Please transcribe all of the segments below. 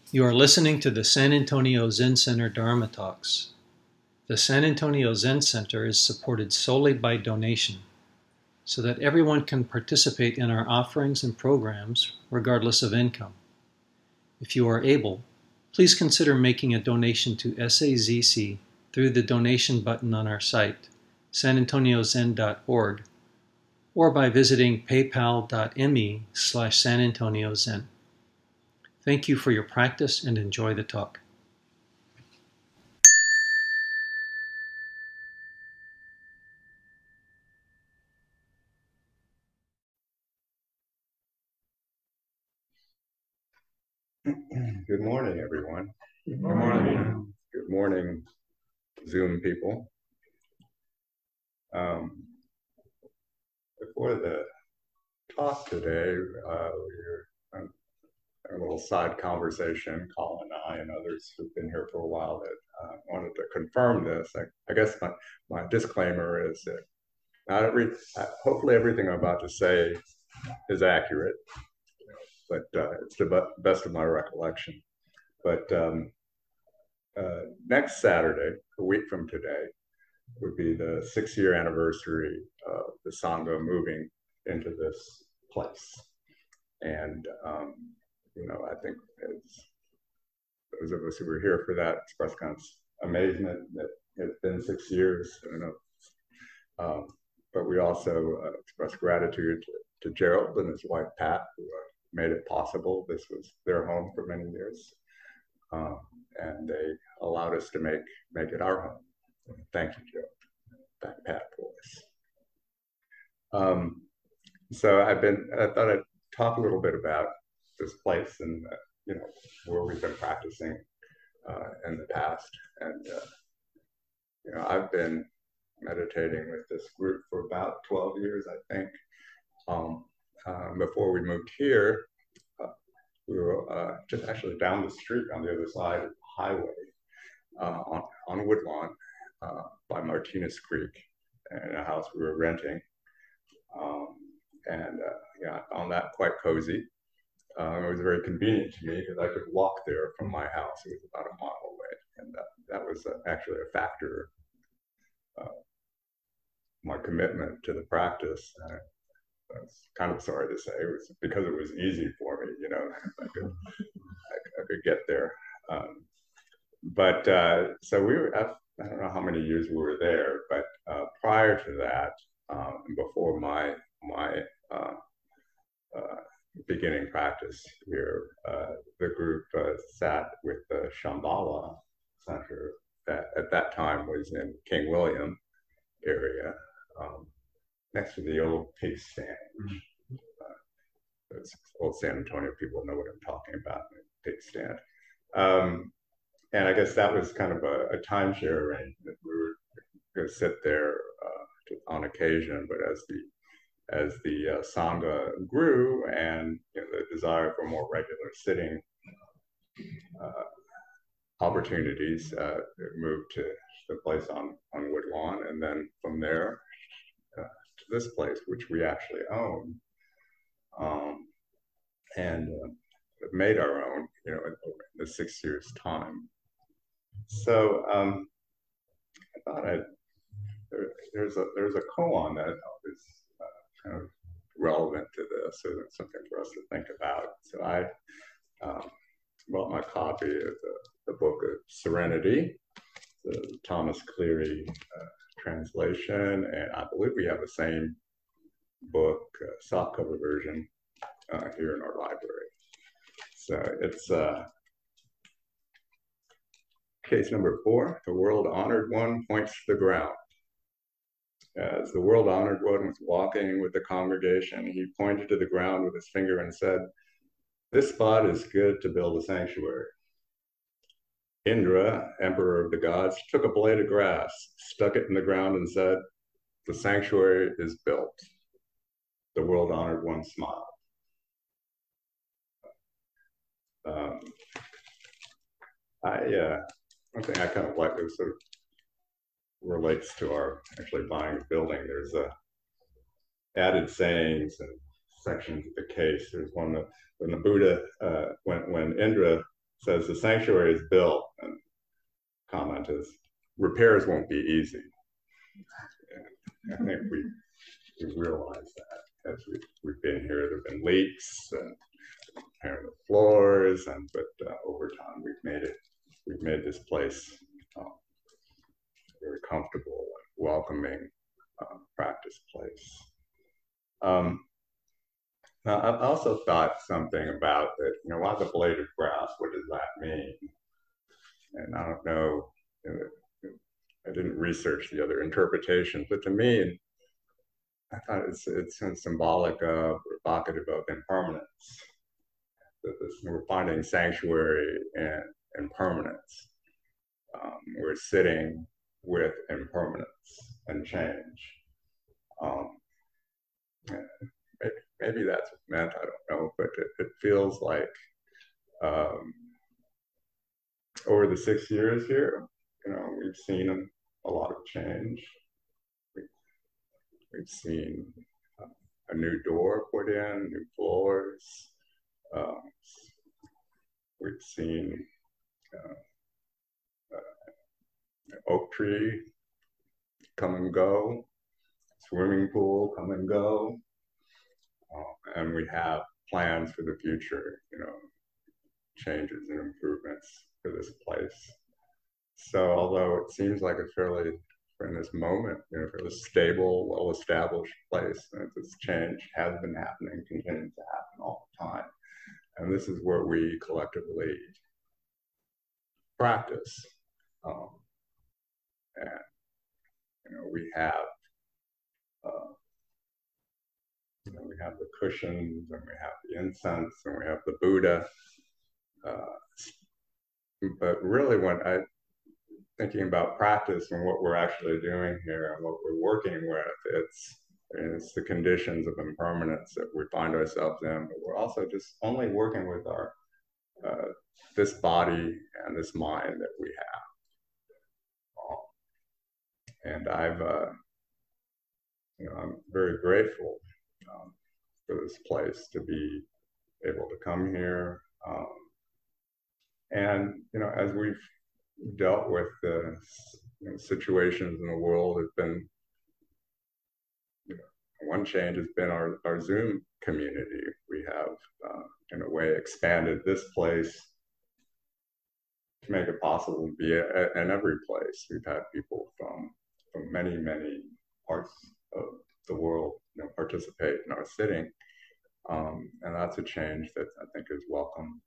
You are listening to the San Antonio Zen Center Dharma Talks. The San Antonio Zen Center is supported solely by donation, so that everyone can participate in our offerings and programs regardless of income. If you are able, please consider making a donation to SAZC through the donation button on our site, sanantoniozen.org, or by visiting paypal.me/sanantoniozen. Thank you for your practice and enjoy the talk. Good morning, everyone. Good morning. Good morning, Zoom people. Before the talk today, we were having a little side conversation, Colin and I and others who've been here for a while that wanted to confirm this. I guess my disclaimer is that hopefully everything I'm about to say is accurate, but it's the best of my recollection. But next Saturday, a week from today, would be the 6-year anniversary of the Sangha moving into this place. And, I think as those of us who were here for that express kind of amazement that it's been 6 years. I don't know. But we also express gratitude to Gerald and his wife, Pat, who made it possible. This was their home for many years. And they allowed us to make it our home. Thank you, Gerald. That Pat voice. So I thought I'd talk a little bit about this place and where we've been practicing in the past. And I've been meditating with this group for about 12 years, I think. Before we moved here, we were just actually down the street on the other side of the highway on Woodlawn by Martinez Creek, in a house we were renting. I found that quite cozy. It was very convenient to me because I could walk there from my house. It was about a mile away. And that was actually a factor of my commitment to the practice. I was kind of sorry to say it was because it was easy for me, I could get there. So we were, I don't know how many years we were there, but prior to that, before my beginning practice here, the group sat with the Shambhala Center that at that time was in King William area, next to the old pig stand. Those old San Antonio people know what I'm talking about, the pig stand. And I guess that was kind of a timeshare arrangement. We were going to sit there on occasion, but as the Sangha grew and the desire for more regular sitting opportunities, it moved to the place on Woodlawn, and then from there to this place, which we actually own, and made our own, in the 6 years' time. So I thought there's a koan that is kind of relevant to this, so that's something for us to think about. So I brought my copy of the Book of Serenity, the Thomas Cleary translation, and I believe we have the same book, softcover version, here in our library. So it's case number 4, the world-honored one points to the ground. As the world-honored one was walking with the congregation, he pointed to the ground with his finger and said, "This spot is good to build a sanctuary." Indra, emperor of the gods, took a blade of grass, stuck it in the ground and said, "The sanctuary is built." The world-honored one smiled. One thing I kind of like, it sort of relates to our actually buying a building. There's added sayings and sections of the case. There's one that when the Buddha, when Indra says the sanctuary is built, and comment is repairs won't be easy. And I think we realize that as we've been here. There have been leaks and repairing the floors, but over time we've made this place very comfortable and welcoming practice place. Now, I've also thought something about that, why the blade of grass? What does that mean? And I don't know, I didn't research the other interpretations, but to me, I thought it's symbolic of, evocative of impermanence. That we're finding sanctuary and impermanence. We're sitting with impermanence and change. Maybe that's meant, I don't know, but it feels like over the 6 years here, we've seen a lot of change. We've seen a new door put in, new floors. We've seen an oak tree come and go, swimming pool come and go, and we have plans for the future, changes and improvements for this place. So although it seems like a fairly, in this moment, fairly stable, well-established place, this change has been happening, continues to happen all the time. And this is where we collectively practice. And we have we have the cushions, and we have the incense, and we have the Buddha. But really, when I'm thinking about practice and what we're actually doing here and what we're working with, it's the conditions of impermanence that we find ourselves in. But we're also just only working with our this body and this mind that we have. And I'm very grateful for this place to be able to come here. And as we've dealt with the situations in the world, it's been one change has been our Zoom community. We have, in a way, expanded this place to make it possible to be in every place. We've had people from many, many parts of the world participate in our sitting. And that's a change that I think is welcome.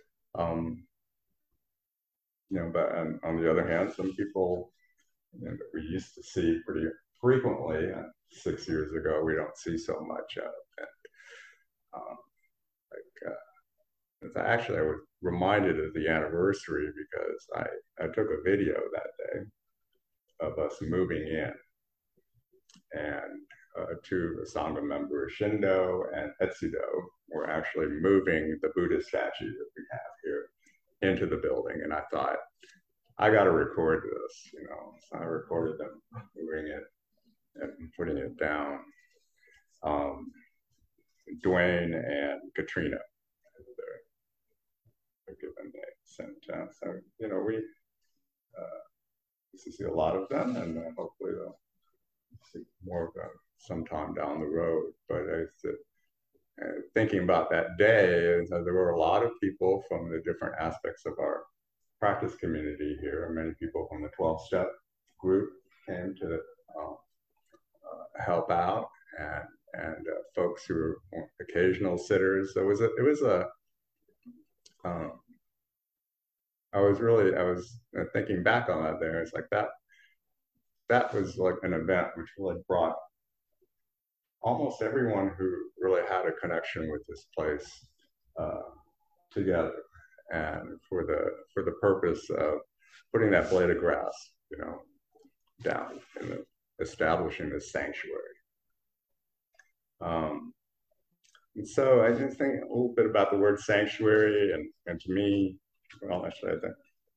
But on the other hand, some people that we used to see pretty frequently 6 years ago, we don't see so much of. And actually, I was reminded of the anniversary because I took a video that day of us moving in, and two Sangha members, Shindo and Etsudo, were actually moving the Buddha statue that we have here into the building. And I thought, I got to record this, So I recorded them moving it and putting it down. Dwayne and Katrina, their given names. And so, we used to see a lot of them, and hopefully they'll see more of them sometime down the road. But thinking about that day, there were a lot of people from the different aspects of our practice community here, and many people from the 12-step group came to help out, and folks who were occasional sitters. So I was thinking back on that there. It's like that was like an event which really brought almost everyone who really had a connection with this place together, and for the purpose of putting that blade of grass, down and establishing this sanctuary. And so I just think a little bit about the word sanctuary, and to me, well, actually, I think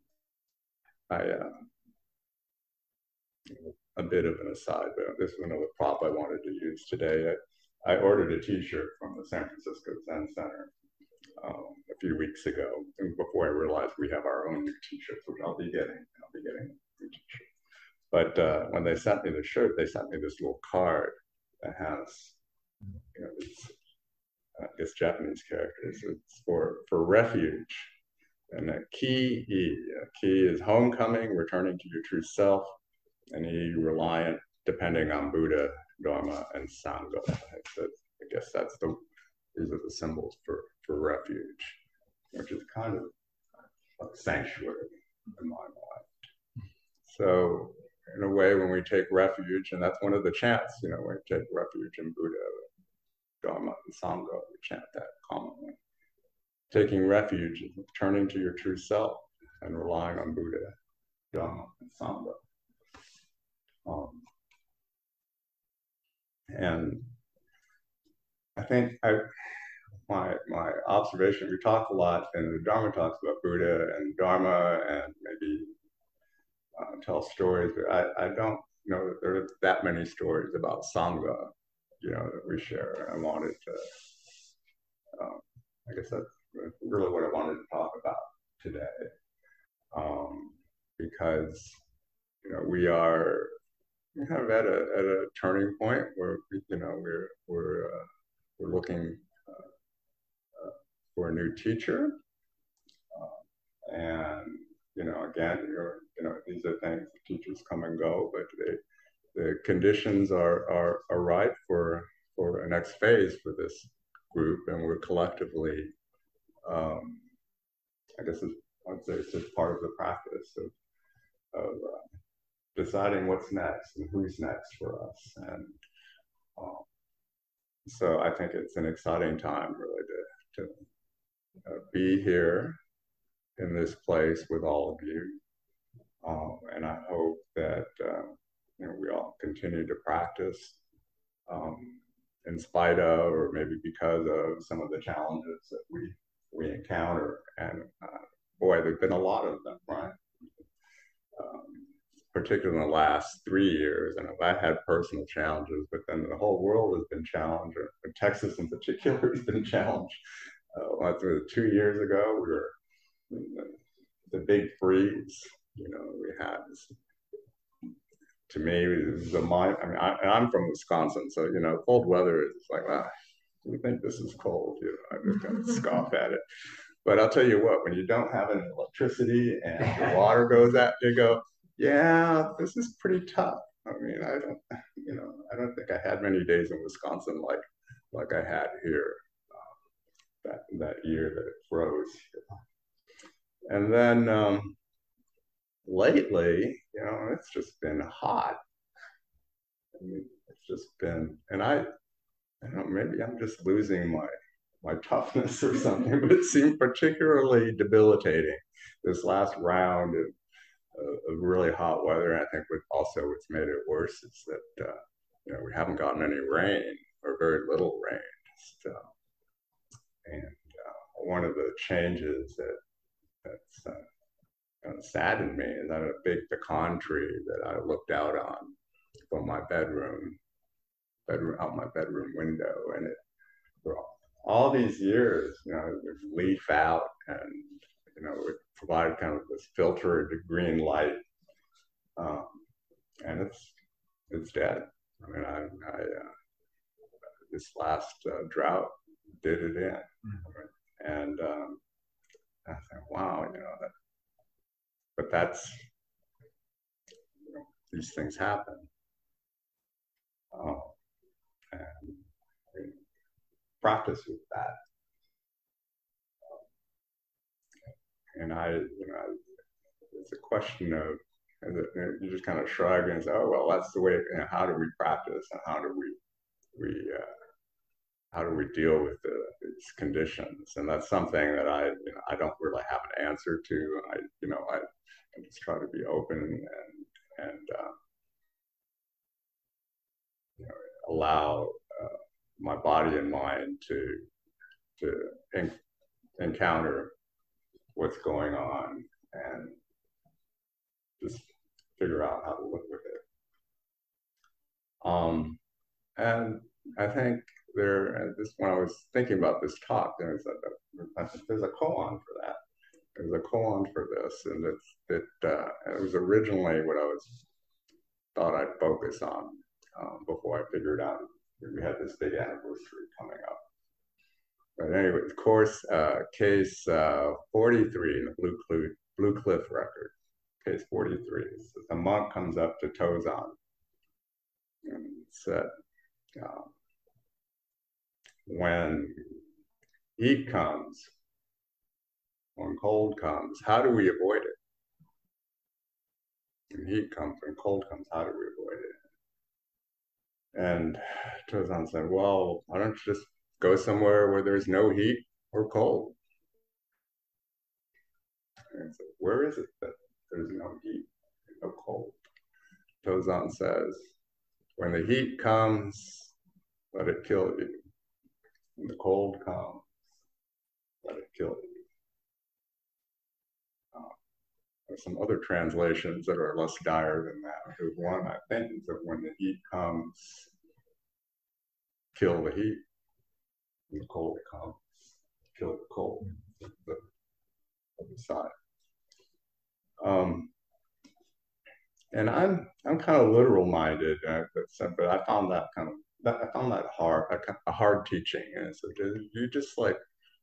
a bit of an aside, but this is another prop I wanted to use today. I ordered a T-shirt from the San Francisco Zen Center a few weeks ago, and before I realized we have our own new t-shirts, which I'll be getting. I'll be getting a new t-shirt. But when they sent me the shirt, they sent me this little card that has, you know, this Japanese characters. It's for refuge. And a ki, ki is homecoming, returning to your true self, and e, reliant, depending on Buddha, Dharma, and Sangha. I guess these are the symbols for refuge, which is kind of like sanctuary in my mind. So in a way, when we take refuge, and that's one of the chants, you know, when we take refuge in Buddha, Dharma, and Sangha, we chant that commonly. Taking refuge is turning to your true self and relying on Buddha, Dharma, and Sangha. And I think my observation, we talk a lot in the Dharma talks about Buddha and Dharma and maybe tell stories, but I don't know that there are that many stories about Sangha, you know, that we share. I wanted to, I guess that's really what I wanted to talk about today, because, you know, we are kind of at a turning point where, you know, we're looking for a new teacher, and, you know, again, you know, these are things that teachers come and go, but the conditions are right for a next phase for this group, and we're collectively, I guess I'd say it's just part of the practice of deciding what's next and who's next for us. And so I think it's an exciting time really to be here in this place with all of you. And I hope that you know, we all continue to practice in spite of, or maybe because of, some of the challenges that we encounter. And boy, there've been a lot of them, right? Particularly in the last 3 years. And I've had personal challenges, but then the whole world has been challenged, or Texas in particular has been challenged. 2 years ago, we were the big freeze, you know, we had this, to me, the mind. I mean, I'm from Wisconsin, so, you know, cold weather is like, you think this is cold? You know, I'm just going to scoff at it. But I'll tell you what, when you don't have any electricity and the water goes out, you go, yeah, this is pretty tough. I mean, I don't think I had many days in Wisconsin like I had here that year that it froze. And then lately, you know, it's just been hot. I mean, it's just been, and I don't know, maybe I'm just losing my toughness or something, but it seemed particularly debilitating this last round of really hot weather. And I think also what's made it worse is that you know, we haven't gotten any rain, or very little rain. So, and one of the changes that's kind of saddened me is I had a big pecan tree that I looked out on from my bedroom out my bedroom window, and it, for all these years, you know, it would leaf out, and, you know, it provided kind of this filtered green light, and it's dead. I mean, this last drought did it in, and I thought, wow, you know, but that's, you know, these things happen, and we practice with that. And you know, it's a question of, you just kind of shrug and say, oh, well, that's the way, you know, how do we practice, and how do we deal with these conditions? And that's something that I don't really have an answer to. I just try to be open and you know, allow my body and mind to encounter what's going on, and just figure out how to live with it. And I think when I was thinking about this talk, there's a koan for that. There's a koan for this, and it was originally what I thought I'd focus on before I figured out we had this big anniversary coming up. But anyway, of course, case 43 in the Blue Cliff record, case 43. So the monk comes up to Tozan and said, when heat comes, when cold comes, how do we avoid it? When heat comes, when cold comes, how do we avoid it? And Tozan said, well, why don't you just go somewhere where there's no heat or cold? And so, where is it that there's no heat, no cold? Tozan says, when the heat comes, let it kill you. When the cold comes, let it kill you. There's some other translations that are less dire than that. There's one, I think, is that when the heat comes, kill the heat. When the cold comes, kill the cold. The other side. And I'm kind of literal minded, but I found that hard, a hard teaching. And so, do you just like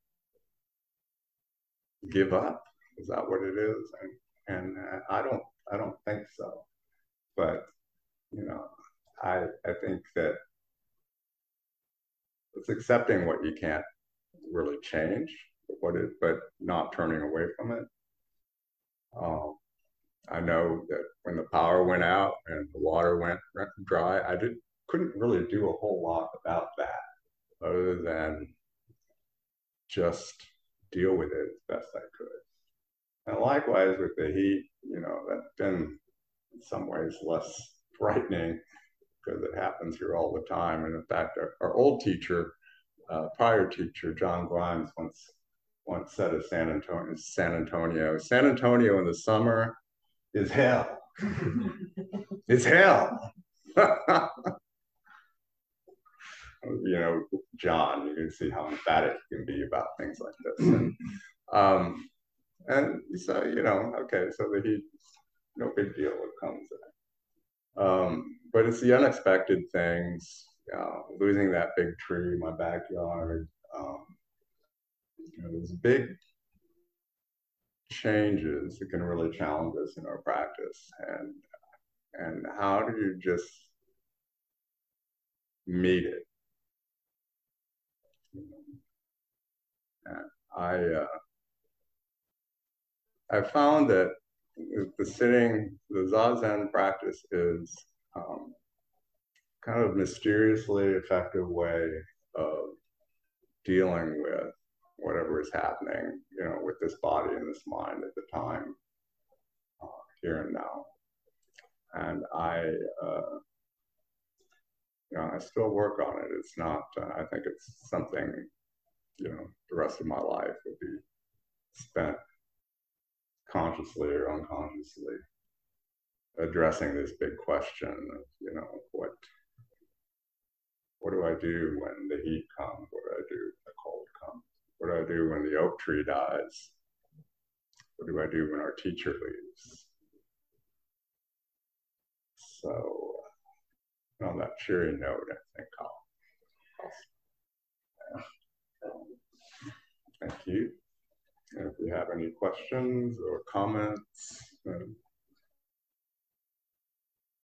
give up? Is that what it is? And I don't think so. But you know, I think that it's accepting what you can't really change, but not turning away from it. I know that when the power went out and the water went dry, couldn't really do a whole lot about that, other than just deal with it as best I could. And likewise with the heat, that's been in some ways less frightening because it happens here all the time. And in fact, our old teacher, prior teacher, John Grimes, once said of San Antonio in the summer is hell. It's hell. John, you can see how emphatic he can be about things like this. And so, okay, so the heat, no big deal, it comes in. But it's the unexpected things, losing that big tree in my backyard, there's big changes that can really challenge us in our practice. And how do you just meet it? And I found that the Zazen practice is kind of mysteriously effective way of dealing with whatever is happening, with this body and this mind at the time, here and now. And I still work on it. It's not, I think it's something, the rest of my life will be spent consciously or unconsciously addressing this big question of, what do I do when the heat comes? What do I do when the cold comes? What do I do when the oak tree dies? What do I do when our teacher leaves? So on that cheery note, I think I'll thank you. And if you have any questions or comments, then